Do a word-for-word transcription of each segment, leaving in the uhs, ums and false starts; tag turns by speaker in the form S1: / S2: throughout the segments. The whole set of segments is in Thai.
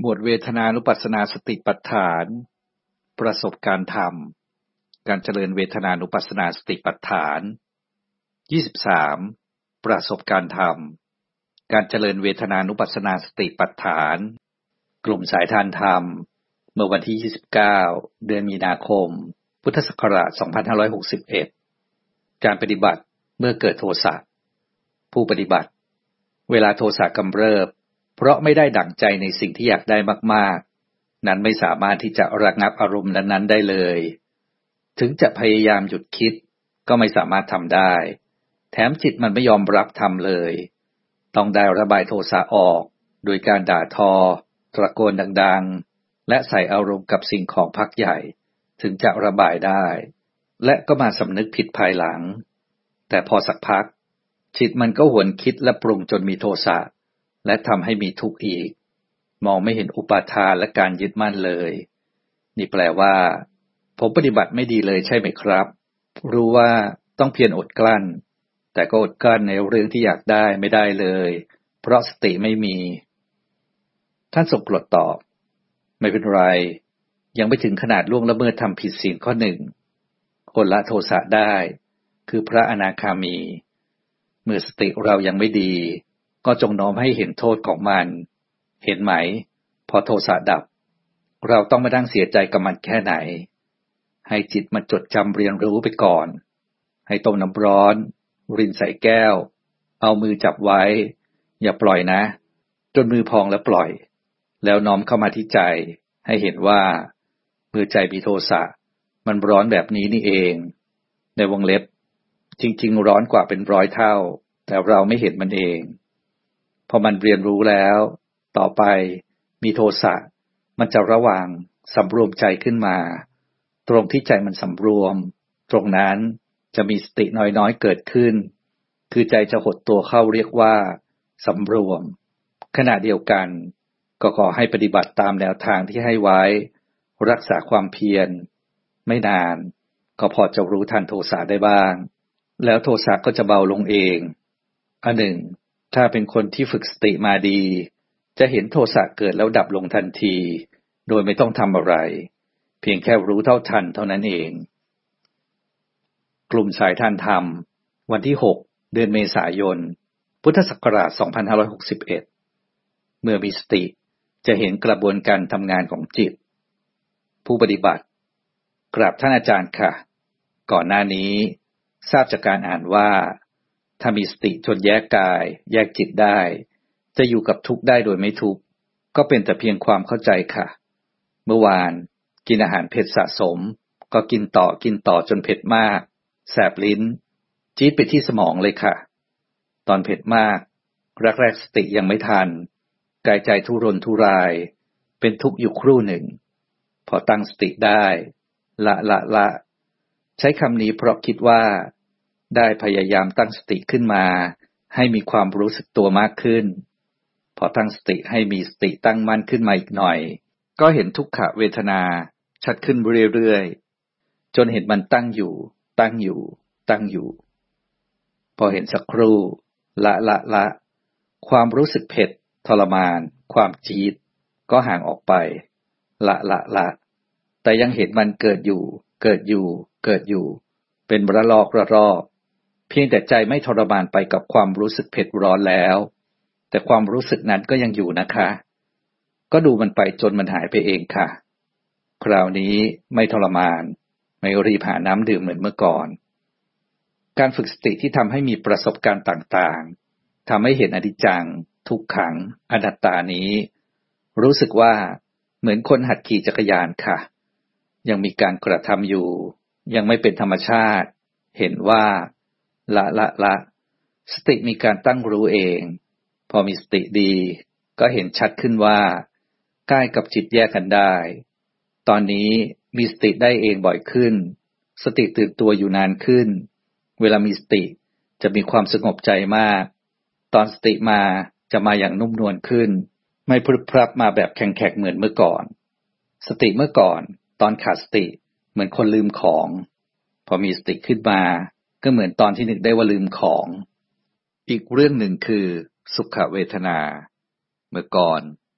S1: หมวดเวทนานุปัสสนาสติปัฏฐานประสบการณ์ธรรมการเจริญเวทนานุปัสสนาสติปัฏฐานยี่สิบสามประสบการณ์ธรรมการเจริญเวทนานุปัสสนาสติปัฏฐานกลุ่มสายทานธรรมเมื่อวันที่ยี่สิบเก้าเดือนมีนาคมพุทธศักราชสองพันห้าร้อยหกสิบเอ็ดการปฏิบัติเมื่อเกิดโทสะผู้ปฏิบัติเวลาโทสะกำเริบเพราะไม่ได้ดั่งใจในสิ่งที่อยากได้มากๆนั้นไม่สามารถที่จะระงับอารมณ์นั้นๆได้เลยถึงจะพยายามหยุดคิดก็ไม่สามารถทำได้แถมจิตมันไม่ยอมรับทำเลยต้องได้ระบายโทสะออกโดยการด่าทอตะโกนดังๆและใส่อารมณ์กับสิ่งของพักใหญ่ถึงจะระบายได้และก็มาสำนึกผิดภายหลังแต่พอสักพักจิตมันก็หวนคิดและปรุงจนมีโทสะและทำให้มีทุกข์อีกมองไม่เห็นอุปาทานและการยึดมั่นเลยนี่แปลว่าผมปฏิบัติไม่ดีเลยใช่ไหมครับรู้ว่าต้องเพียรอดกลั้นแต่ก็อดกลั้นในเรื่องที่อยากได้ไม่ได้เลยเพราะสติไม่มีท่านสงกรดตอบไม่เป็นไรยังไม่ถึงขนาดล่วงละเมิดทำผิดศีลข้อหนึ่งคนละโทสะได้คือพระอนาคามีเมื่อสติเรายังไม่ดีก็จงน้อมให้เห็นโทษของมันเห็นไหมพอโทสะดับเราต้องมานั่งเสียใจกับมันแค่ไหนให้จิตมันจดจำเรียนรู้ไปก่อนให้ต้มน้ำร้อนรินใส่แก้วเอามือจับไว้อย่าปล่อยนะจนมือพองแล้วปล่อยแล้วน้อมเข้ามาที่ใจให้เห็นว่าเมื่อใจมีโทสะมันร้อนแบบนี้นี่เองในวงเล็บจริงๆร้อนกว่าเป็นร้อยเท่าแต่เราไม่เห็นมันเองพอมันเรียนรู้แล้วต่อไปมีโทสะมันจะระวังสำรวมใจขึ้นมาตรงที่ใจมันสำรวมตรงนั้นจะมีสติน้อยๆเกิดขึ้นคือใจจะหดตัวเข้าเรียกว่าสำรวมขณะเดียวกันก็ขอให้ปฏิบัติตามแนวทางที่ให้ไว้รักษาความเพียรไม่นานก็พอจะรู้ทันโทสะได้บ้างแล้วโทสะก็จะเบาลงเองอันหนึ่งถ้าเป็นคนที่ฝึกสติมาดีจะเห็นโทสะเกิดแล้วดับลงทันทีโดยไม่ต้องทำอะไรเพียงแค่รู้เท่าทันเท่านั้นเองกลุ่มสายทานธรรมวันที่หกเดือนเมษายนพุทธศักราชสองพันห้าร้อยหกสิบเอ็ดเมื่อมีสติจะเห็นกระบวนการทำงานของจิตผู้ปฏิบัติกราบท่านอาจารย์ค่ะก่อนหน้านี้ทราบจากการอ่านว่าถ้ามีสติจนแยกกายแยกจิตได้จะอยู่กับทุกข์ได้โดยไม่ทุกข์ก็เป็นแต่เพียงความเข้าใจค่ะเมื่อวานกินอาหารเผ็ดสะสมก็กินต่อกินต่อจนเผ็ดมากแสบลิ้นจี๊ดไปที่สมองเลยค่ะตอนเผ็ดมากแรกๆสติยังไม่ทันกายใจทุรนทุรายเป็นทุกข์อยู่ครู่หนึ่งพอตั้งสติได้ละละละใช้คำนี้เพราะคิดว่าได้พยายามตั้งสติขึ้นมาให้มีความรู้สึกตัวมากขึ้นพอตั้งสติให้มีสติตั้งมั่นขึ้นมาอีกหน่อยก็เห็นทุกขเวทนาชัดขึ้นเรื่อยๆจนเห็นมันตั้งอยู่ตั้งอยู่ตั้งอยู่พอเห็นสักครู่ละละละความรู้สึกเผ็ดทรมานความจี๊ดก็ห่างออกไปละละละแต่ยังเห็นมันเกิดอยู่เกิดอยู่เกิดอยู่เป็นระลอกระลอกเพียงแต่ใจไม่ทรมานไปกับความรู้สึกเผ็ดร้อนแล้วแต่ความรู้สึกนั้นก็ยังอยู่นะคะก็ดูมันไปจนมันหายไปเองค่ะคราวนี้ไม่ทรมานไม่รีบหาน้ำดื่มเหมือนเมื่อก่อนการฝึกสติที่ทำให้มีประสบการณ์ต่างๆทำให้เห็นอนิจจังทุกขังอนัตตานี้รู้สึกว่าเหมือนคนหัดขี่จักรยานค่ะยังมีการกระทำอยู่ยังไม่เป็นธรรมชาติเห็นว่าละละละสติมีการตั้งรู้เองพอมีสติดีก็เห็นชัดขึ้นว่ากายกับจิตแยกกันได้ตอนนี้มีสติได้เองบ่อยขึ้นสติตื่นตัวอยู่นานขึ้นเวลามีสติจะมีความสงบใจมากตอนสติมาจะมาอย่างนุ่มนวลขึ้นไม่พรึบพรับมาแบบแข็งๆเหมือนเมื่อก่อนสติเมื่อก่อนตอนขาดสติเหมือนคนลืมของพอมีสติขึ้นมาก็เหมือนตอนที่นึกได้ว่าลืมของอีกเรื่องหนึ่งคือสุขเวทนาเมื่อก่อน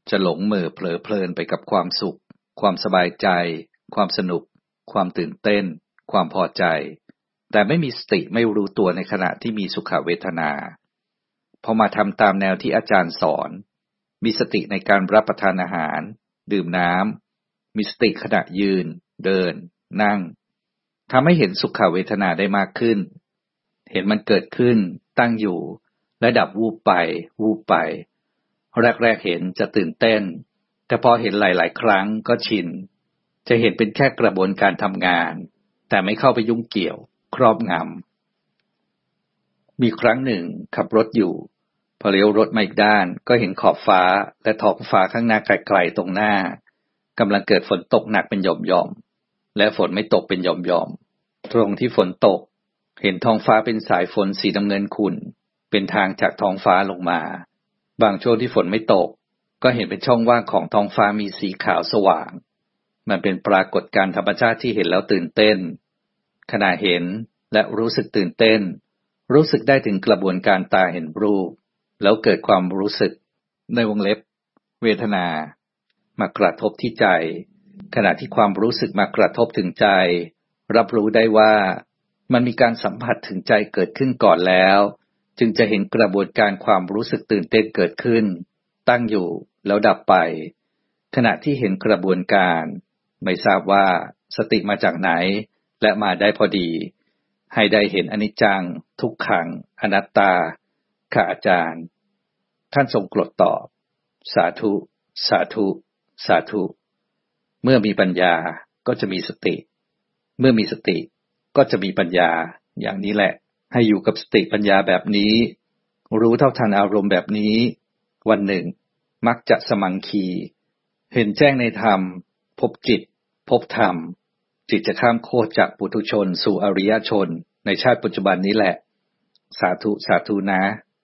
S1: จะหลงเหม่อเผลอเพลินไปกับความสุขความสบายใจความสนุกความตื่นเต้นความพอใจแต่ไม่มีสติไม่รู้ตัวในขณะที่มีสุขเวทนาพอมาทำตามแนวที่อาจารย์สอนมีสติในการรับประทานอาหารดื่มน้ำมีสติขณะยืนเดินนั่งทำให้เห็นสุขเวทนาได้มากขึ้นเห็นมันเกิดขึ้นตั้งอยู่และดับวูบไปวูบไปแรกๆเห็นจะตื่นเต้นแต่พอเห็นหลายๆครั้งก็ชินจะเห็นเป็นแค่กระบวนการทำงานแต่ไม่เข้าไปยุ่งเกี่ยวครอบงำมีครั้งหนึ่งขับรถอยู่พอเลี้ยวรถมาอีกด้านก็เห็นขอบฟ้าและท้องฟ้าข้างหน้าไกลๆตรงหน้ากำลังเกิดฝนตกหนักเป็นหย่อมๆและฝนไม่ตกเป็นหย่อมๆตรงที่ฝนตกเห็นท้องฟ้าเป็นสายฝนสีน้ำเงินขุ่นเป็นทางจากท้องฟ้าลงมาบางช่วงที่ฝนไม่ตกก็เห็นเป็นช่องว่างของท้องฟ้ามีสีขาวสว่างมันเป็นปรากฏการณ์ธรรมชาติที่เห็นแล้วตื่นเต้นขณะเห็นและรู้สึกตื่นเต้นรู้สึกได้ถึงกระบวนการตาเห็นรูปแล้วเกิดความรู้สึกในวงเล็บเวทนามากระทบที่ใจขณะที่ความรู้สึกมากระทบถึงใจรับรู้ได้ว่ามันมีการสัมผัสถึงใจเกิดขึ้นก่อนแล้วจึงจะเห็นกระบวนการความรู้สึกตื่นเต้นเกิดขึ้นตั้งอยู่แล้วดับไปขณะที่เห็นกระบวนการไม่ทราบว่าสติมาจากไหนและมาได้พอดีให้ได้เห็นอนิจจังทุกขังอนัตตาค่ะอาจารย์ท่านทรงกรดตอบสาธุสาธุสาธุเมื่อมีปัญญาก็จะมีสติเมื่อมีสติก็จะมีปัญญาอย่างนี้แหละให้อยู่กับสติปัญญาแบบนี้รู้เท่าทันอารมณ์แบบนี้วันหนึ่งมักจะสมังคีเห็นแจ้งในธรรมพบจิตพบธรรมจิตจะข้ามโคตรจากปุถุชนสู่อริยชนในชาติปัจจุบันนี้แหละสาธุสาธุนะ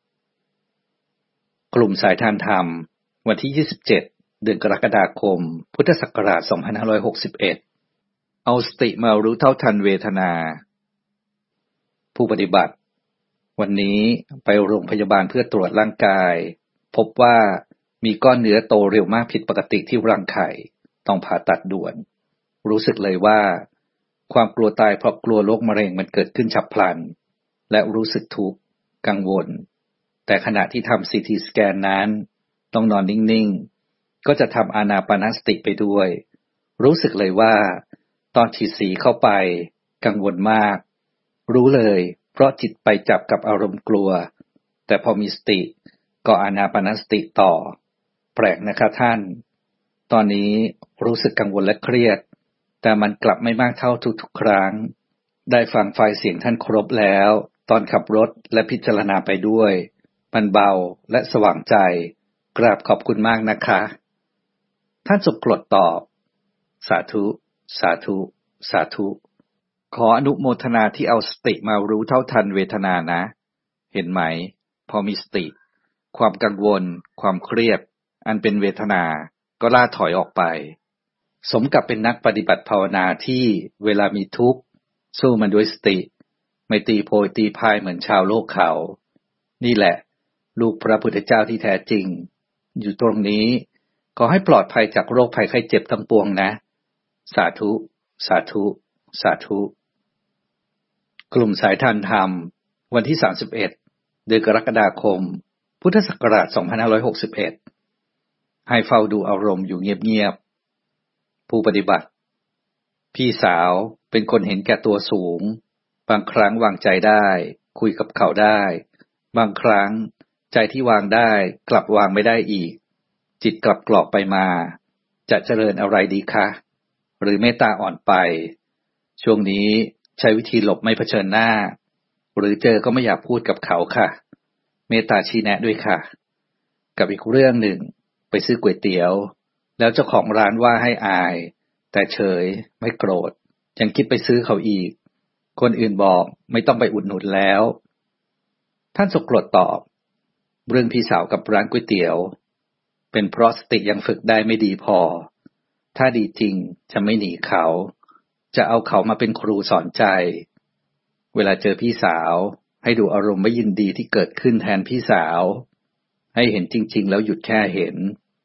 S1: กลุ่มสายทานธรรมวันที่ยี่สิบเจ็ดเดือนกรกฎาคมพุทธศักราชสองพันห้าร้อยหกสิบเอ็ดเอาสติมารู้เท่าทันเวทนาผู้ปฏิบัติวันนี้ไปโรงพยาบาลเพื่อตรวจร่างกายพบว่ามีก้อนเนื้อโตเร็วมากผิดปกติที่รังไข่ต้องผ่าตัดด่วนรู้สึกเลยว่าความกลัวตายเพราะกลัวโรคมะเร็งมันเกิดขึ้นฉับพลันและรู้สึกทุกข์กังวลแต่ขณะที่ทำซีทีสแกนนั้นต้องนอนนิ่งๆก็จะทำอานาปานสติไปด้วยรู้สึกเลยว่าตอนฉีดสีเข้าไปกังวลมากรู้เลยเพราะจิตไปจับกับอารมณ์กลัวแต่พอมีสติก็อานาปานสติต่อแปลกนะคะท่านตอนนี้รู้สึกกังวลและเครียดแต่มันกลับไม่มากเท่าทุกๆครั้งได้ฟังไฟล์เสียงท่านครบแล้วตอนขับรถและพิจารณาไปด้วยมันเบาและสว่างใจกราบขอบคุณมากนะคะท่านสุกรดตอบสาธุสาธุสาธุขออนุโมทนาที่เอาสติมารู้เท่าทันเวทนานะเห็นไหมพอมีสติความกังวลความเครียดอันเป็นเวทนาก็ล่าถอยออกไปสมกับเป็นนักปฏิบัติภาวนาที่เวลามีทุกข์สู้มันด้วยสติไม่ตีโพยตีพายเหมือนชาวโลกเขานี่แหละลูกพระพุทธเจ้าที่แท้จริงอยู่ตรงนี้ขอให้ปลอดภัยจากโรคภัยไข้เจ็บทั้งปวงนะสาธุสาธุสาธุกลุ่มสายทานธรรมวันที่สามสิบเอ็ดเดือนกรกฎาคมพุทธศักราชสองพันห้าร้อยหกสิบเอ็ดให้เฝ้าดูอารมณ์อยู่เงียบๆผู้ปฏิบัติพี่สาวเป็นคนเห็นแก่ตัวสูงบางครั้งวางใจได้คุยกับเขาได้บางครั้งใจที่วางได้กลับวางไม่ได้อีกจิตกลับกรอกไปมาจะเจริญอะไรดีคะหรือเมตตาอ่อนไปช่วงนี้ใช้วิธีหลบไม่เผชิญหน้าหรือเจอก็ไม่อยากพูดกับเขาค่ะเมตตาชี้แนะด้วยค่ะกับอีกเรื่องหนึ่งไปซื้อก๋วยเตี๋ยวแล้วเจ้าของร้านว่าให้อายแต่เฉยไม่โกรธยังคิดไปซื้อเขาอีกคนอื่นบอกไม่ต้องไปอุดหนุนแล้วท่านสุกรดตอบเรื่องพี่สาวกับร้านก๋วยเตี๋ยวเป็นเพราะสติยังฝึกได้ไม่ดีพอถ้าดีจริงจะไม่หนีเขาจะเอาเขามาเป็นครูสอนใจเวลาเจอพี่สาวให้ดูอารมณ์ไม่ยินดีที่เกิดขึ้นแทนพี่สาวให้เห็นจริงๆแล้วหยุดแค่เห็น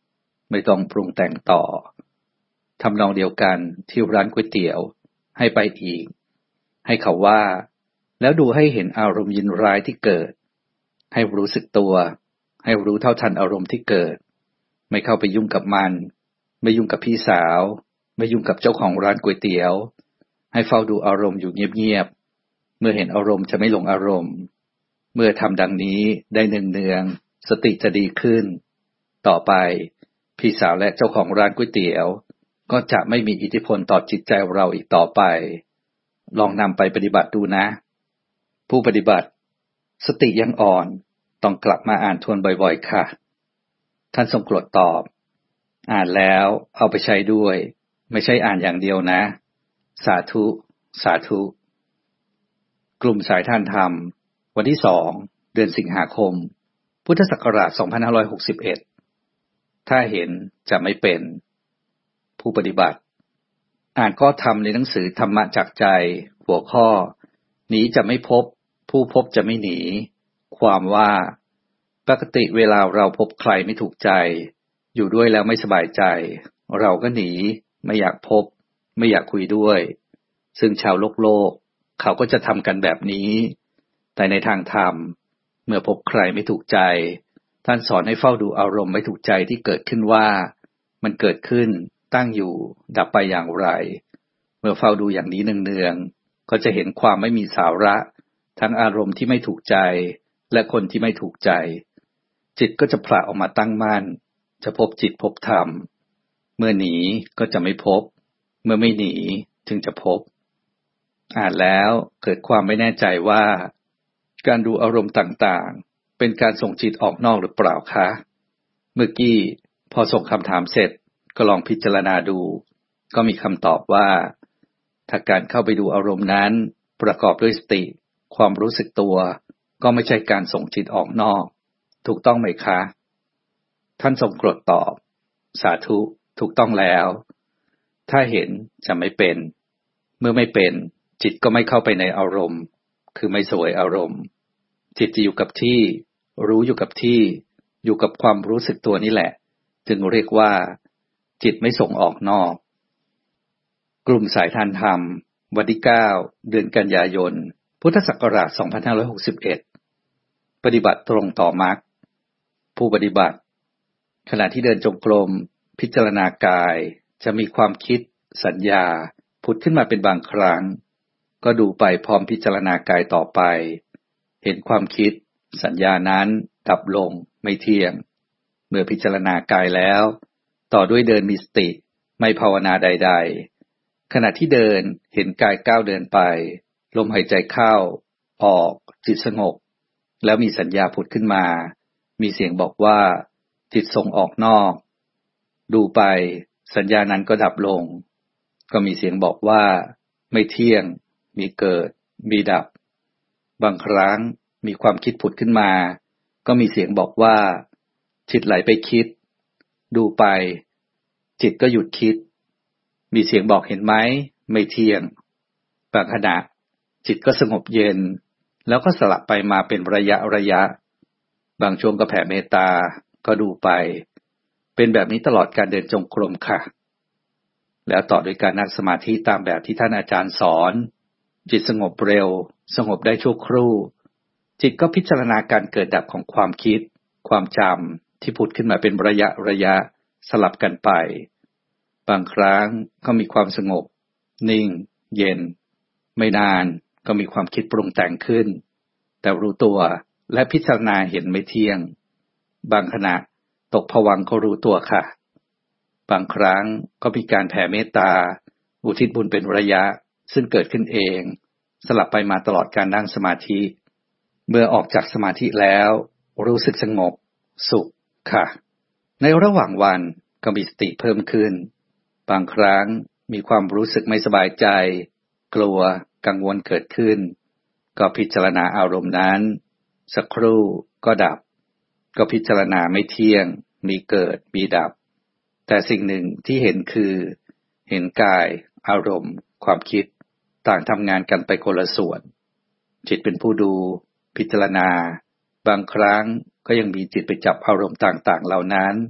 S1: ไม่ต้องปรุงแต่งต่อทำนองเดียวกันที่ร้านก๋วยเตี๋ยวให้ไปอีกให้เขาว่าแล้วดูให้เห็นอารมณ์ยินร้ายที่เกิดให้รู้สึกตัวให้รู้เท่าทันอารมณ์ที่เกิดไม่เข้าไปยุ่งกับมันไม่ยุ่งกับพี่สาวไม่ยุ่งกับเจ้าของร้านก๋วยเตี๋ยวให้เฝ้าดูอารมณ์อยู่เงียบๆเมื่อเห็นอารมณ์จะไม่หลงอารมณ์เมื่อทำดังนี้ได้เนืองๆสติจะดีขึ้นต่อไปพี่สาวและเจ้าของร้านก๋วยเตี๋ยวก็จะไม่มีอิทธิพลต่อจิตใจเราอีกต่อไปลองนำไปปฏิบัติดูนะผู้ปฏิบัติสติยังอ่อนต้องกลับมาอ่านทวนบ่อยๆค่ะท่านทรงโปรดตอบอ่านแล้วเอาไปใช้ด้วยไม่ใช่อ่านอย่างเดียวนะสาธุสาธุกลุ่มสายทานธรรมวันที่สองเดือนสิงหาคมพุทธศักราชสองพันห้าร้อยหกสิบเอ็ดถ้าเห็นจะไม่เป็นผู้ปฏิบัติอ่านข้อธรรมในหนังสือธรรมะจากใจหัวข้อหนีจะไม่พบผู้พบจะไม่หนีความว่าปกติเวลาเราพบใครไม่ถูกใจอยู่ด้วยแล้วไม่สบายใจเราก็หนีไม่อยากพบไม่อยากคุยด้วยซึ่งชาวโลกโลกเขาก็จะทำกันแบบนี้แต่ในทางธรรมเมื่อพบใครไม่ถูกใจท่านสอนให้เฝ้าดูอารมณ์ไม่ถูกใจที่เกิดขึ้นว่ามันเกิดขึ้นตั้งอยู่ดับไปอย่างไรเมื่อเฝ้าดูอย่างนี้เนืองๆก็จะเห็นความไม่มีสาระทั้งอารมณ์ที่ไม่ถูกใจและคนที่ไม่ถูกใจจิตก็จะผละออกมาตั้งมั่นจะพบจิตพบธรรมเมื่อหนีก็จะไม่พบเมื่อไม่หนีถึงจะพบอ่านแล้วเกิดความไม่แน่ใจว่าการดูอารมณ์ต่างๆเป็นการส่งจิตออกนอกหรือเปล่าคะเมื่อกี้พอส่งคำถามเสร็จก็ลองพิจารณาดูก็มีคำตอบว่าถ้าการเข้าไปดูอารมณ์นั้นประกอบด้วยสติความรู้สึกตัวก็ไม่ใช่การส่งจิตออกนอกถูกต้องไหมคะท่านทรงกรดตอบสาธุถูกต้องแล้วถ้าเห็นจะไม่เป็นเมื่อไม่เป็นจิตก็ไม่เข้าไปในอารมณ์คือไม่เสวยอารมณ์จิตจะอยู่กับที่รู้อยู่กับที่อยู่กับความรู้สึกตัวนี่แหละจึงเรียกว่าจิตไม่ส่งออกนอกกลุ่มสายทานธรรมวันที่เก้าเดือนกันยายนพุทธศักราชสองพันห้าร้อยหกสิบเอ็ดปฏิบัติตรงต่อมรรคผู้ปฏิบัติขณะที่เดินจงกรมพิจารณากายจะมีความคิดสัญญาผุดขึ้นมาเป็นบางครั้งก็ดูไปพร้อมพิจารณากายต่อไปเห็นความคิดสัญญานั้นดับลงไม่เที่ยงเมื่อพิจารณากายแล้วต่อด้วยเดินมีสติไม่ภาวนาใดๆขณะที่เดินเห็นกายก้าวเดินไปลมหายใจเข้าออกจิตสงบแล้วมีสัญญาผุดขึ้นมามีเสียงบอกว่าจิตส่งออกนอกดูไปสัญญานั้นก็ดับลงก็มีเสียงบอกว่าไม่เที่ยงมีเกิดมีดับบางครั้งมีความคิดผุดขึ้นมาก็มีเสียงบอกว่าจิตไหลไปคิดดูไปจิตก็หยุดคิดมีเสียงบอกเห็นไหมไม่เที่ยงบางขณะจิตก็สงบเย็นแล้วก็สลับไปมาเป็นระยะระยะบางช่วงก็แผ่เมตตาก็ดูไปเป็นแบบนี้ตลอดการเดินจงกรมค่ะแล้วต่อด้วยการนั่งสมาธิตามแบบที่ท่านอาจารย์สอนจิตสงบเร็วสงบได้ชั่วครู่จิตก็พิจารณาการเกิดดับของความคิดความจำที่ผุดขึ้นมาเป็นระยะระยะสลับกันไปบางครั้งก็มีความสงบนิ่งเย็นไม่นานก็มีความคิดปรุงแต่งขึ้นแต่รู้ตัวและพิจารณาเห็นไม่เที่ยงบางขณะตกภวังค์ก็รู้ตัวค่ะบางครั้งก็มีการแผ่เมตตาอุทิศบุญเป็นระยะซึ่งเกิดขึ้นเองสลับไปมาตลอดการนั่งสมาธิเมื่อออกจากสมาธิแล้วรู้สึกสงบสุขค่ะในระหว่างวันก็มีสติเพิ่มขึ้นบางครั้งมีความรู้สึกไม่สบายใจกลัวกังวลเกิดขึ้นก็พิจารณาอารมณ์นั้นสักครู่ก็ดับก็พิจารณาไม่เที่ยงมีเกิดมีดับแต่สิ่งหนึ่งที่เห็นคือเห็นกายอารมณ์ความคิดต่างทำงานกันไปคนละส่วนจิตเป็นผู้ดูพิจารณาบางครั้งก็ยังมีจิตไปจับอารมณ์ต่างๆเหล่านั้น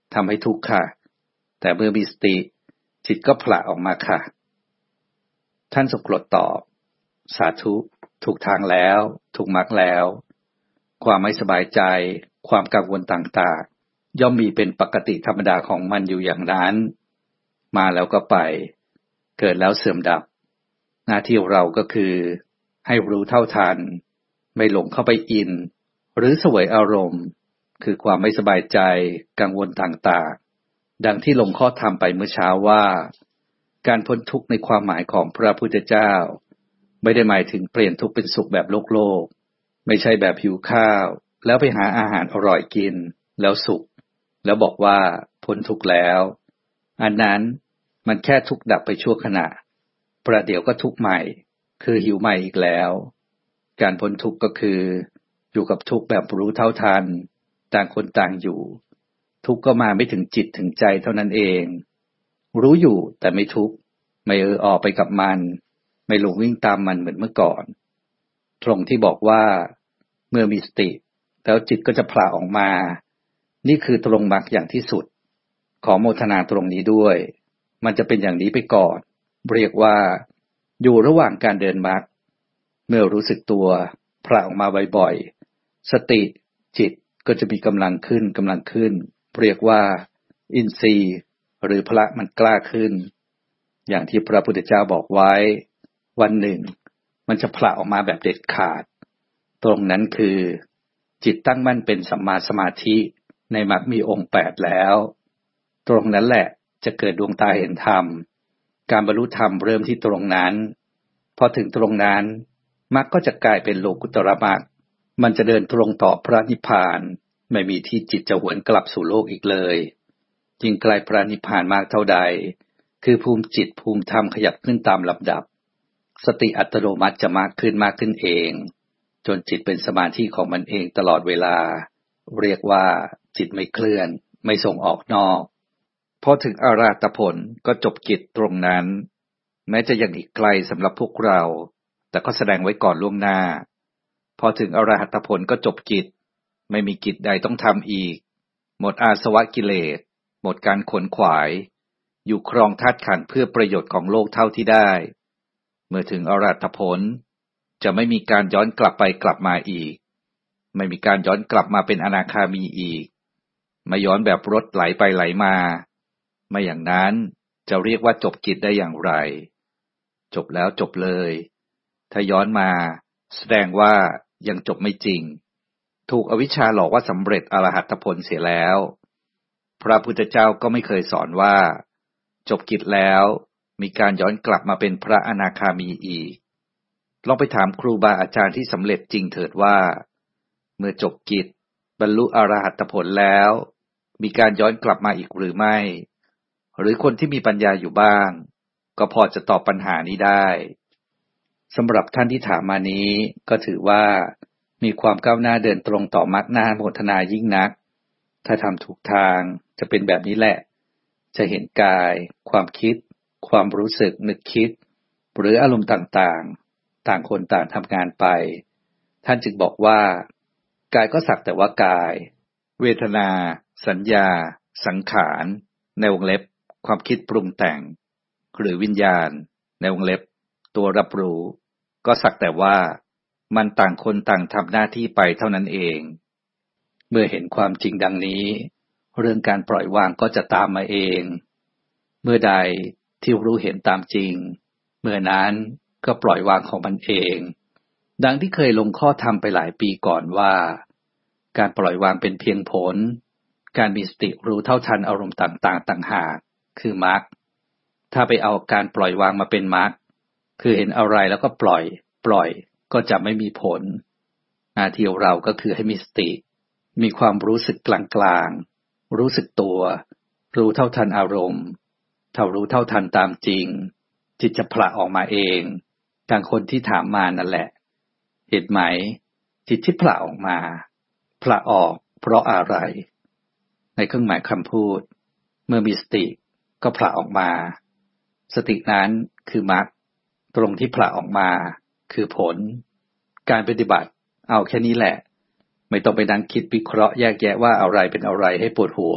S1: ทำให้ทุกข์ค่ะแต่เมื่อมีสติจิตก็ผละออกมาค่ะท่านสุกรดตอบสาธุถูกทางแล้วถูกมรรคแล้วความไม่สบายใจความกังวลต่างๆย่อมมีเป็นปกติธรรมดาของมันอยู่อย่างนั้นมาแล้วก็ไปเกิดแล้วเสื่อมดับหน้าที่เราก็คือให้รู้เท่าทันไม่หลงเข้าไปอินหรือเสวยอารมณ์คือความไม่สบายใจกังวลต่างๆดังที่ลงข้อธรรมไปเมื่อเช้าว่าการพ้นทุกข์ในความหมายของพระพุทธเจ้าไม่ได้หมายถึงเปลี่ยนทุกข์เป็นสุขแบบโลกโลกไม่ใช่แบบหิวข้าวแล้วไปหาอาหารอร่อยกินแล้วสุขแล้วบอกว่าพ้นทุกข์แล้วอันนั้นมันแค่ทุกข์ดับไปชั่วขณะประเดี๋ยวก็ทุกข์ใหม่คือหิวใหม่อีกแล้วการพ้นทุกข์ก็คืออยู่กับทุกข์แบบรู้เท่าทันต่างคนต่างอยู่ทุกข์ก็มาไม่ถึงจิตถึงใจเท่านั้นเองรู้อยู่แต่ไม่ทุกข์ไม่เออออกไปกับมันไม่หลงวิ่งตามมันเหมือนเมื่อก่อนตรงที่บอกว่าเมื่อมีสติแล้วจิตก็จะผละออกมานี่คือตรงมรรคอย่างที่สุดขอโมทนาตรงนี้ด้วยมันจะเป็นอย่างนี้ไปก่อนเรียกว่าอยู่ระหว่างการเดินมรรคเมื่อรู้สึกตัวผละออกมาบ่อยๆสติจิตก็จะมีกำลังขึ้นกำลังขึ้นเรียกว่าอินทรีย์หรือพละมันกล้าขึ้นอย่างที่พระพุทธเจ้าบอกไว้วันหนึ่งมันจะผละออกมาแบบเด็ดขาดตรงนั้นคือจิตตั้งมั่นเป็นสัมมาสมาธิในมรรคมีองค์แปดแล้วตรงนั้นแหละจะเกิดดวงตาเห็นธรรมการบรรลุธรรมเริ่มที่ตรงนั้นพอถึงตรงนั้นมรรคก็จะกลายเป็นโลกุตตรมรรคมันจะเดินตรงต่อพระนิพพานไม่มีที่จิตจะหวนกลับสู่โลกอีกเลยยิ่งใกล้พระนิพพานมากเท่าใดคือภูมิจิตภูมิธรรมขยับขึ้นตามลำดับสติอัตโนมัติจะมากขึ้นมากขึ้นเองจนจิตเป็นสมาธิของมันเองตลอดเวลาเรียกว่าจิตไม่เคลื่อนไม่ส่งออกนอกพอถึงอรหัตผลก็จบกิจตรงนั้นแม้จะยังอีกไกลสำหรับพวกเราแต่ก็แสดงไว้ก่อนล่วงหน้าพอถึงอรหัตผลก็จบกิจไม่มีกิจใดต้องทำอีกหมดอาสวะกิเลสหมดการขวนขวายอยู่ครองธาตุขันธ์เพื่อประโยชน์ของโลกเท่าที่ได้เมื่อถึงอรหัตผลจะไม่มีการย้อนกลับไปกลับมาอีกไม่มีการย้อนกลับมาเป็นอนาคามีอีกไม่ย้อนแบบรถไหลไปไหลมาไม่อย่างนั้นจะเรียกว่าจบกิจได้อย่างไรจบแล้วจบเลยถ้าย้อนมาแสดงว่ายังจบไม่จริงถูกอวิชชาหลอกว่าสำเร็จอรหัตผลเสียแล้วพระพุทธเจ้าก็ไม่เคยสอนว่าจบกิจแล้วมีการย้อนกลับมาเป็นพระอนาคามีอีกลองไปถามครูบาอาจารย์ที่สำเร็จจริงเถิดว่าเมื่อจบกิจบรรลุอรหัตผลแล้วมีการย้อนกลับมาอีกหรือไม่หรือคนที่มีปัญญาอยู่บ้างก็พอจะตอบปัญหานี้ได้สำหรับท่านที่ถามมานี้ก็ถือว่ามีความก้าวหน้าเดินตรงต่อมรรคน่าโมทนายิ่งนักถ้าทำถูกทางจะเป็นแบบนี้แหละจะเห็นกายความคิดความรู้สึกนึกคิดหรืออารมณ์ต่างๆต่างคนต่างทำงานไปท่านจึงบอกว่ากายก็สักแต่ว่ากายเวทนาสัญญาสังขารในวงเล็บความคิดปรุงแต่งหรือวิญญาณในวงเล็บตัวรับรู้ก็สักแต่ว่ามันต่างคนต่างทำหน้าที่ไปเท่านั้นเองเมื่อเห็นความจริงดังนี้เรื่องการปล่อยวางก็จะตามมาเองเมื่อใดที่รู้เห็นตามจริงเมื่อนั้นก็ปล่อยวางของมันเองดังที่เคยลงข้อธรรมไปหลายปีก่อนว่าการปล่อยวางเป็นเพียงผลการมีสติรู้เท่าทันอารมณ์ต่างๆต่างหากคือมรรคถ้าไปเอาการปล่อยวางมาเป็นมรรคคือเห็นอะไรแล้วก็ปล่อยปล่อยก็จะไม่มีผลหน้าที่เราก็คือให้มีสติมีความรู้สึกกลางๆรู้สึกตัวรู้เท่าทันอารมณ์ถ้ารู้เท่าทันตามจริงจิตจะผละออกมาเองดังคนที่ถามมานั่นแหละเห็นไหมจิตที่ผละออกมาผละออกเพราะอะไรในเครื่องหมายคำพูดเมื่อมีสติก็ผละออกมาสตินั้นคือมรรคตรงที่ผละออกมาคือผลการปฏิบัติเอาแค่นี้แหละไม่ต้องไปนั่งคิดวิเคราะห์แยกแยะว่าอะไรเป็นอะไรให้ปวดหัว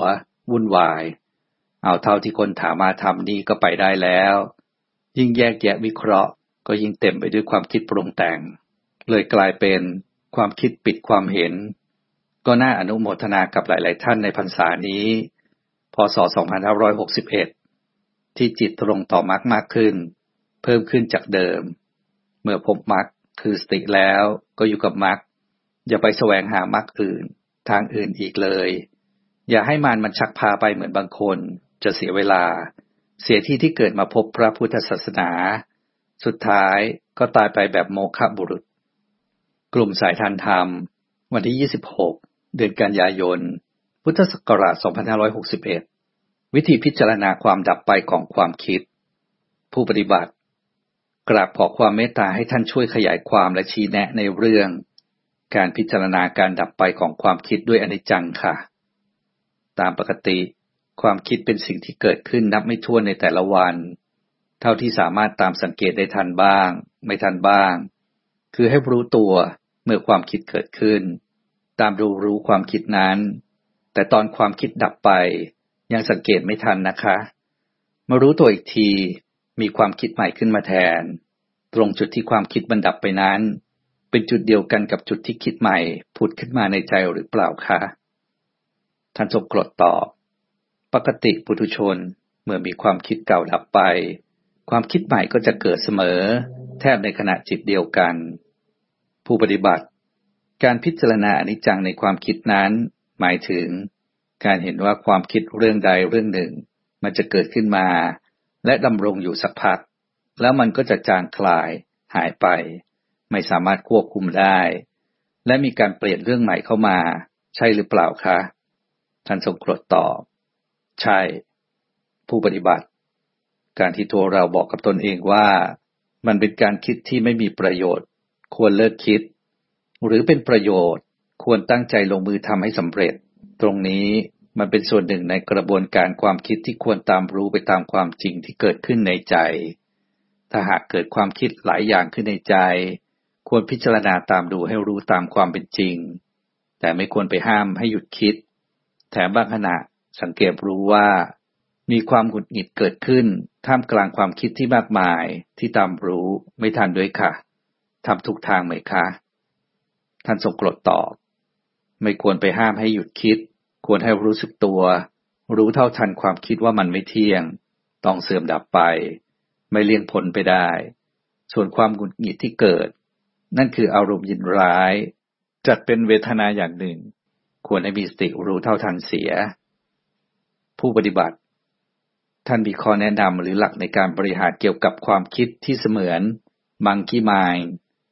S1: วุ่นวายเอาเท่าที่คนถามมาทำนี่ก็ไปได้แล้วยิ่งแยกแยะวิเคราะห์ก็ยิ่งเต็มไปด้วยความคิดปรุงแต่งเลยกลายเป็นความคิดปิดความเห็นก็น่าอนุโมทนากับหลายๆท่านในพรรษานี้พ.ศ. สองพันห้าร้อยหกสิบเอ็ดที่จิตตรงต่อมรรคมากขึ้นเพิ่มขึ้นจากเดิมเมื่อพบมรรคคือสติแล้วก็อยู่กับมรรคอย่าไปแสวงหามรรคอื่นทางอื่นอีกเลยอย่าให้มารมันชักพาไปเหมือนบางคนจะเสียเวลาเสียที่ที่เกิดมาพบพระพุทธศาสนาสุดท้ายก็ตายไปแบบโมฆะบุรุษกลุ่มสายทานธรรมวันที่ยี่สิบหกเดือนกันยายนพุทธศักราชสองพันห้าร้อยหกสิบเอ็ดวิธีพิจารณาความดับไปของความคิดผู้ปฏิบัติกราบขอความเมตตาให้ท่านช่วยขยายความและชี้แนะในเรื่องการพิจารณาการดับไปของความคิดด้วยอนิจจังค่ะตามปกติความคิดเป็นสิ่งที่เกิดขึ้นนับไม่ถ้วนในแต่ละวันเท่าที่สามารถตามสังเกตได้ทันบ้างไม่ทันบ้างคือให้รู้ตัวเมื่อความคิดเกิดขึ้นตามดูรู้ความคิดนั้นแต่ตอนความคิดดับไปยังสังเกตไม่ทันนะคะมารู้ตัวอีกทีมีความคิดใหม่ขึ้นมาแทนตรงจุดที่ความคิดมันดับไปนั้นเป็นจุดเดียวกันกับจุดที่คิดใหม่ผุดขึ้นมาในใจหรือเปล่าคะท่านสมกรดตอบปกติปุถุชนเมื่อมีความคิดเก่าดับไปความคิดใหม่ก็จะเกิดเสมอแทบในขณะจิตเดียวกันผู้ปฏิบัติการพิจารณาอนิจจังในความคิดนั้นหมายถึงการเห็นว่าความคิดเรื่องใดเรื่องหนึ่งมันจะเกิดขึ้นมาและดำรงอยู่สักพักแล้วมันก็จะจางคลายหายไปไม่สามารถควบคุมได้และมีการเปลี่ยนเรื่องใหม่เข้ามาใช่หรือเปล่าคะท่านทรงกรดตอบใช่ผู้ปฏิบัติการที่ตัวเราบอกกับตนเองว่ามันเป็นการคิดที่ไม่มีประโยชน์ควรเลิกคิดหรือเป็นประโยชน์ควรตั้งใจลงมือทำให้สำเร็จตรงนี้มันเป็นส่วนหนึ่งในกระบวนการความคิดที่ควรตามรู้ไปตามความจริงที่เกิดขึ้นในใจถ้าหากเกิดความคิดหลายอย่างขึ้นในใจควรพิจารณาตามดูให้รู้ตามความเป็นจริงแต่ไม่ควรไปห้ามให้หยุดคิดแถมบางขณะสังเกตรู้ว่ามีความหงุดหงิดเกิดขึ้นท่ามกลางความคิดที่มากมายที่ตามรู้ไม่ทันด้วยค่ะทำทุกทางไหมคะท่านทรงกรดตอบไม่ควรไปห้ามให้หยุดคิดควรให้รู้สึกตัวรู้เท่าทันความคิดว่ามันไม่เที่ยงต้องเสื่อมดับไปไม่เลี่ยงพ้นไปได้ส่วนความหงุดหงิดที่เกิดนั่นคืออารมณ์ยินร้ายจัดเป็นเวทนาอย่างหนึ่งควรให้มีสติรู้เท่าทันเสียผู้ปฏิบัติท่านมีข้อแนะนำหรือหลักในการบริหารเกี่ยวกับความคิดที่เสมือน Monkey Mind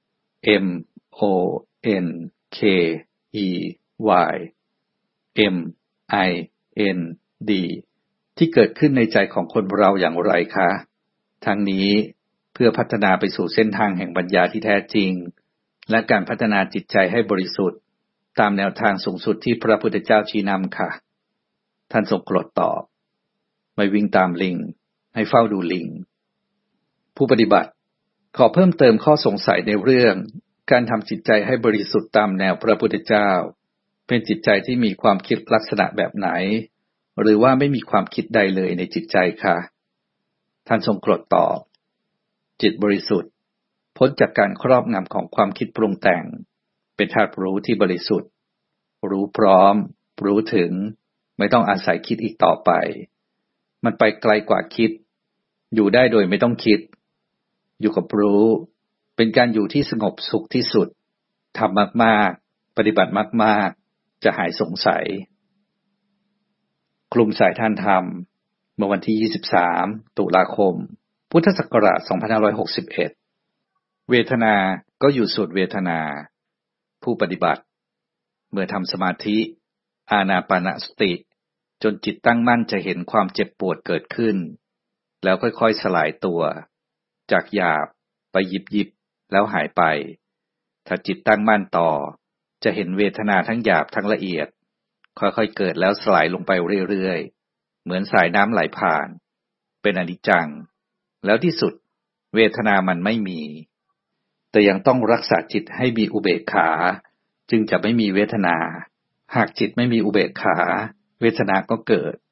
S1: M O N K E Y M I N D ที่เกิดขึ้นในใจของคนเราอย่างไรคะทั้งนี้เพื่อพัฒนาไปสู่เส้นทางแห่งปัญญาที่แท้จริงและการพัฒนาจิตใจให้บริสุทธิ์ตามแนวทางสูงสุดที่พระพุทธเจ้าชี้นำค่ะท่านทรงกรดตอบไม่วิ่งตามลิงให้เฝ้าดูลิงผู้ปฏิบัติขอเพิ่มเติมข้อสงสัยในเรื่องการทำจิตใจให้บริสุทธิ์ตามแนวพระพุทธเจ้าเป็นจิตใจที่มีความคิดลักษณะแบบไหนหรือว่าไม่มีความคิดใดเลยในจิตใจคะท่านทรงกรดตอบจิตบริสุทธิ์พ้นจากการครอบงำของความคิดปรุงแต่งเป็นธาตุรู้ที่บริสุทธิ์รู้พร้อมรู้ถึงไม่ต้องอาศัยคิดอีกต่อไปมันไปไกลกว่าคิดอยู่ได้โดยไม่ต้องคิดอยู่กับรู้เป็นการอยู่ที่สงบสุขที่สุดทำมากๆปฏิบัติมากๆจะหายสงสัยกลุ่มสายทานธรรมเมื่อวันที่ยี่สิบสามตุลาคมพุทธศักราชสองพันห้าร้อยหกสิบเอ็ดเวทนาก็อยู่ส่วนเวทนาผู้ปฏิบัติเมื่อทำสมาธิอานาปานสติจนจิตตั้งมั่นจะเห็นความเจ็บปวดเกิดขึ้นแล้วค่อยๆสลายตัวจากหยาบไปยิบๆแล้วหายไปถ้าจิตตั้งมั่นต่อจะเห็นเวทนาทั้งหยาบทั้งละเอียดค่อยๆเกิดแล้วสลายลงไปเรื่อยๆเหมือนสายน้ำไหลผ่านเป็นอนิจจังแล้วที่สุดเวทนามันไม่มีแต่ยังต้องรักษาจิตให้มีอุเบกขาจึงจะไม่มีเวทนาหากจิตไม่มีอุเบกขาเวทนาก็เกิด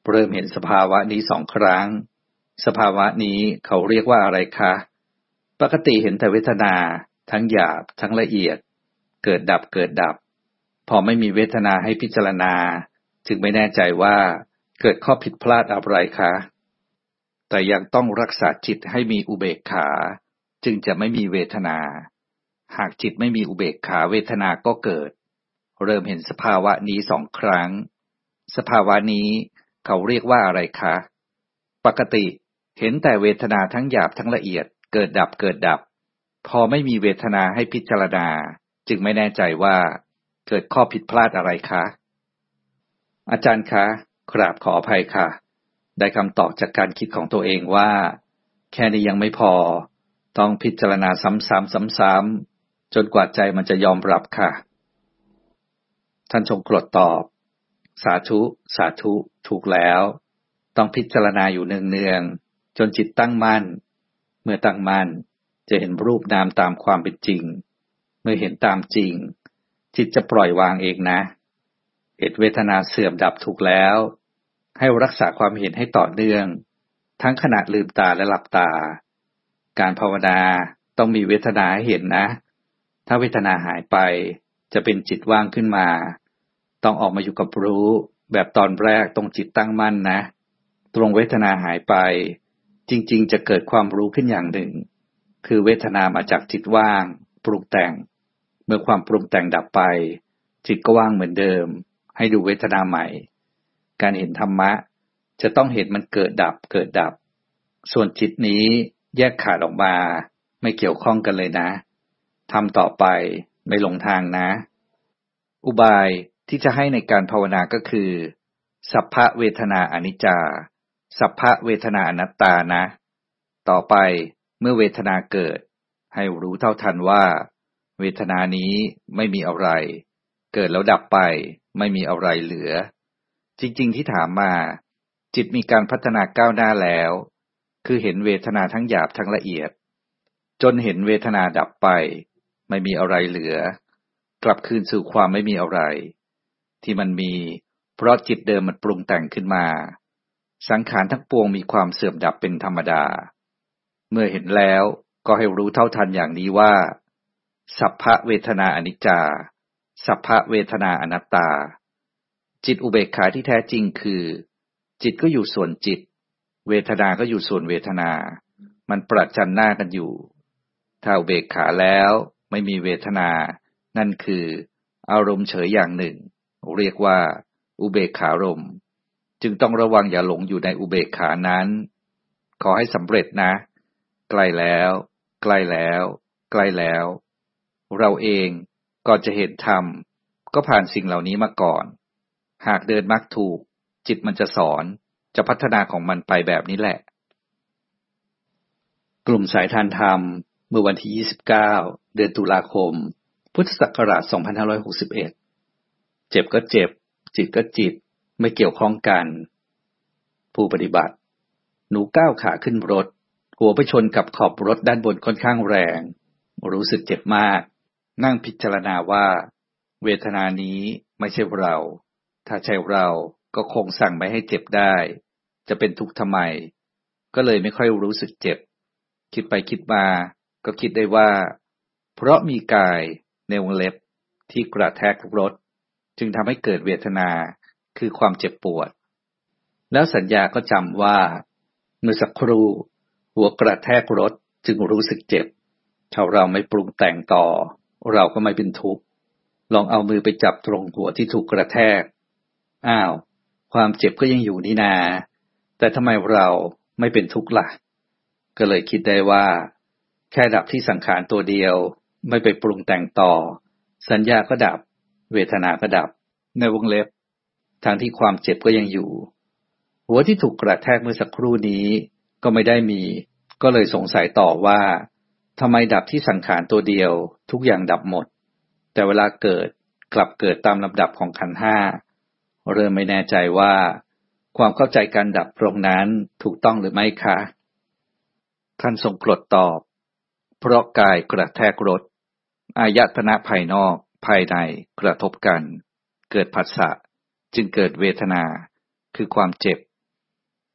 S1: เริ่มเห็นสภาวะนี้สองครั้งสภาวะนี้เขาเรียกว่าอะไรคะปกติเห็นแต่เวทนาทั้งหยาบทั้งละเอียดเกิดดับเกิดดับพอไม่มีเวทนาให้พิจารณาจึงไม่แน่ใจว่าเกิดข้อผิดพลาดอะไรคะแต่ยังต้องรักษาจิตให้มีอุเบกขาจึงจะไม่มีเวทนาหากจิตไม่มีอุเบกขาเวทนาก็เกิดเริ่มเห็นสภาวะนี้สองครั้งสภาวะนี้เขาเรียกว่าอะไรคะปกติเห็นแต่เวทนาทั้งหยาบทั้งละเอียดเกิดดับเกิดดับพอไม่มีเวทนาให้พิจารณาจึงไม่แน่ใจว่าเกิดข้อผิดพลาดอะไรคะอาจารย์คะกราบขออภัยค่ะได้คำตอบจากการคิดของตัวเองว่าแค่นี้ยังไม่พอต้องพิจารณาซ้ำๆซ้ำๆจนกว่าใจมันจะยอมรับค่ะท่านชงกรดตอบสาธุสาธุถูกแล้วต้องพิจารณาอยู่เนืองๆจนจิตตั้งมั่นเมื่อตั้งมั่นจะเห็นรูปนามตามความเป็นจริงเมื่อเห็นตามจริงจิตจะปล่อยวางเองนะเห็นเวทนาเสื่อมดับถูกแล้วให้รักษาความเห็นให้ต่อเนื่องทั้งขณะลืมตาและหลับตาการภาวนาต้องมีเวทนาให้เห็นนะถ้าเวทนาหายไปจะเป็นจิตว่างขึ้นมาต้องออกมาอยู่กับรู้แบบตอนแรกตรงจิตตั้งมั่นนะตรงเวทนาหายไปจริงๆจะเกิดความรู้ขึ้นอย่างหนึ่งคือเวทนามาจากจิตว่างปรุงแต่งเมื่อความปรุงแต่งดับไปจิตก็ว่างเหมือนเดิมให้ดูเวทนาใหม่การเห็นธรรมะจะต้องเห็นมันเกิดดับเกิดดับส่วนจิตนี้แยกขาดออกมาไม่เกี่ยวข้องกันเลยนะทำต่อไปไม่หลงทางนะอุบายที่จะให้ในการภาวนาก็คือสัพพะเวทนาอนิจจาสัพพะเวทนาอนัตตานะต่อไปเมื่อเวทนาเกิดให้รู้เท่าทันว่าเวทนานี้ไม่มีอะไรเกิดแล้วดับไปไม่มีอะไรเหลือจริงๆที่ถามมาจิตมีการพัฒนาก้าวหน้าแล้วคือเห็นเวทนาทั้งหยาบทั้งละเอียดจนเห็นเวทนาดับไปไม่มีอะไรเหลือกลับคืนสู่ความไม่มีอะไรที่มันมีเพราะจิตเดิมมันปรุงแต่งขึ้นมาสังขารทั้งปวงมีความเสื่อมดับเป็นธรรมดาเมื่อเห็นแล้วก็ให้รู้เท่าทันอย่างนี้ว่าสัพพะเวทนาอนิจจาสัพพะเวทนาอนัตตาจิตอุเบกขาที่แท้จริงคือจิตก็อยู่ส่วนจิตเวทนาก็อยู่ส่วนเวทนามันประจันหน้ากันอยู่ถ้าอุเบกขาแล้วไม่มีเวทนานั่นคืออารมณ์เฉยอย่างหนึ่งเรียกว่าอุเบกขารมณ์จึงต้องระวังอย่าหลงอยู่ในอุเบกขานั้นขอให้สำเร็จนะใกล้แล้วใกล้แล้วใกล้แล้วเราเองก่อนจะเห็นธรรมก็ผ่านสิ่งเหล่านี้มาก่อนหากเดินมรรคถูกจิตมันจะสอนจะพัฒนาของมันไปแบบนี้แหละกลุ่มสายทานธรรมเมื่อวันที่ยี่สิบเก้าเดือนตุลาคมพุทธศักราชสองพันห้าร้อยหกสิบเอ็ดเจ็บก็เจ็บจิตก็จิตไม่เกี่ยวข้องกันผู้ปฏิบัติหนูก้าวขาขึ้นรถหัวไปชนกับขอบรถด้านบนค่อนข้างแรงรู้สึกเจ็บมากนั่งพิจารณาว่าเวทนานี้ไม่ใช่เราถ้าใช่เราก็คงสั่งไม่ให้เจ็บได้จะเป็นทุกข์ทำไมก็เลยไม่ค่อยรู้สึกเจ็บคิดไปคิดมาก็คิดได้ว่าเพราะมีกายในวงเล็บที่กระแทกรถจึงทำให้เกิดเวทนาคือความเจ็บปวดแล้วสัญญาก็จำว่าเมื่อสักครู่หัวกระแทกรถจึงรู้สึกเจ็บถ้าเราไม่ปรุงแต่งต่อเราก็ไม่เป็นทุกข์ลองเอามือไปจับตรงหัวที่ถูกกระแทกอ้าวความเจ็บก็ยังอยู่นี่นาแต่ทำไมเราไม่เป็นทุกข์ล่ะก็เลยคิดได้ว่าแค่ดับที่สังขารตัวเดียวไม่ไปปรุงแต่งต่อสัญญาก็ดับเวทนาก็ดับในวงเล็บทางที่ความเจ็บก็ยังอยู่หัวที่ถูกกระแทกเมื่อสักครู่นี้ก็ไม่ได้มีก็เลยสงสัยต่อว่าทำไมดับที่สังขารตัวเดียวทุกอย่างดับหมดแต่เวลาเกิดกลับเกิดตามลำดับของขันธ์ห้าเริ่มไม่แน่ใจว่าความเข้าใจการดับตรงนั้นถูกต้องหรือไม่คะท่านทรงกรดตอบเพราะกายกระแทกรถอายตนะภายนอกภายในกระทบกันเกิดผัสสะจึงเกิดเวทนาคือความเจ็บ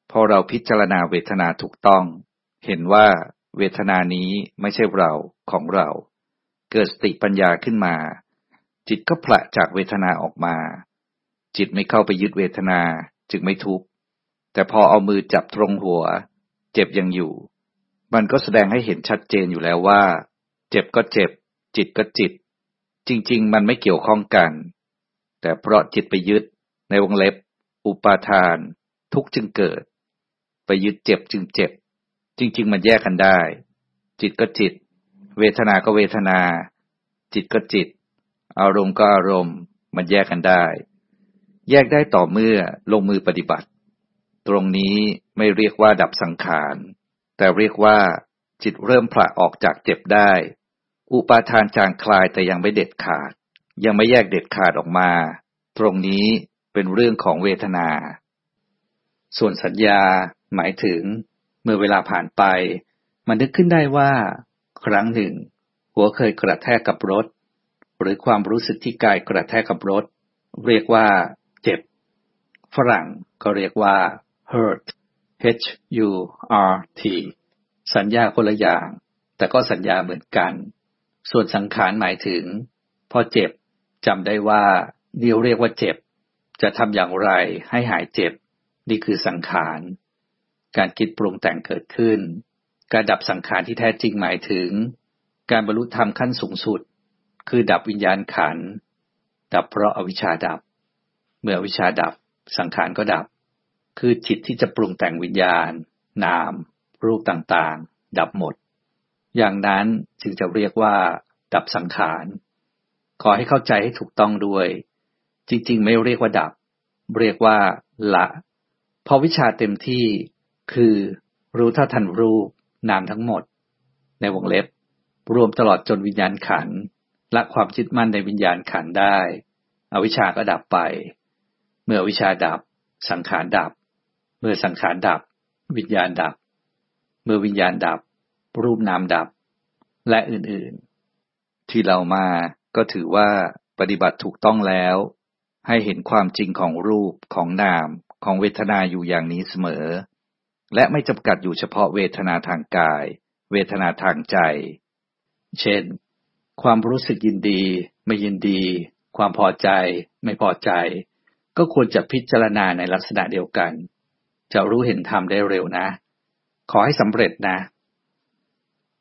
S1: พอเราพิจารณาเวทนาถูกต้องเห็นว่าเวทนานี้ไม่ใช่เราของเราเกิดสติปัญญาขึ้นมาจิตก็ผละจากเวทนาออกมาจิตไม่เข้าไปยึดเวทนาจึงไม่ทุกข์แต่พอเอามือจับตรงหัวเจ็บยังอยู่มันก็แสดงให้เห็นชัดเจนอยู่แล้วว่าเจ็บก็เจ็บจิตก็จิตจริงๆมันไม่เกี่ยวข้องกันแต่เพราะจิตไปยึดในวงเล็บอุปาทานทุกข์จึงเกิดไปยึดเจ็บจึงเจ็บจริงๆมันแยกกันได้จิตก็จิตเวทนาก็เวทนาจิตก็จิตอารมณ์ก็อารมณ์มันแยกกันได้แยกได้ต่อเมื่อลงมือปฏิบัติตรงนี้ไม่เรียกว่าดับสังขารแต่เรียกว่าจิตเริ่มผละออกจากเจ็บได้อุปาทานจางคลายแต่ยังไม่เด็ดขาดยังไม่แยกเด็ดขาดออกมาตรงนี้เป็นเรื่องของเวทนาส่วนสัญญาหมายถึงเมื่อเวลาผ่านไปมันนึกขึ้นได้ว่าครั้งหนึ่งหัวเคยกระแทกกับรถหรือความรู้สึกที่กายกระแทกกับรถเรียกว่าเจ็บฝรั่งก็เรียกว่า hurt h u r t สัญญาคนละอย่างแต่ก็สัญญาเหมือนกันส่วนสังขารหมายถึงพอเจ็บจำได้ว่านี่เรียกว่าเจ็บจะทำอย่างไรให้หายเจ็บนี่คือสังขารการคิดปรุงแต่งเกิดขึ้นการดับสังขารที่แท้จริงหมายถึงการบรรลุธรรมขั้นสูงสุดคือดับวิญญาณขันธ์ดับเพราะอวิชชาดับเมื่ออวิชชาดับสังขารก็ดับคือจิตที่จะปรุงแต่งวิญญาณนามรูปต่างๆดับหมดอย่างนั้นจึงจะเรียกว่าดับสังขารขอให้เข้าใจให้ถูกต้องด้วยจริงๆไม่เรียกว่าดับเรียกว่าละพอวิชาเต็มที่คือรู้เท่าทันรูปนามทั้งหมดในวงเล็บรวมตลอดจนวิญญาณขันธ์ละความยึดมั่นในวิญญาณขันธ์ได้อวิชชาก็ดับไปเมื่ออวิชชาดับสังขารดับเมื่อสังขารดับวิญญาณดับเมื่อวิญญาณดับรูปนามดับและอื่นๆที่เรามาก็ถือว่าปฏิบัติถูกต้องแล้วให้เห็นความจริงของรูปของนามของเวทนาอยู่อย่างนี้เสมอและไม่จำกัดอยู่เฉพาะเวทนาทางกายเวทนาทางใจเช่นความรู้สึกยินดีไม่ยินดีความพอใจไม่พอใจก็ควรจะพิจารณาในลักษณะเดียวกันจะรู้เห็นธรรมได้เร็วนะขอให้สำเร็จนะ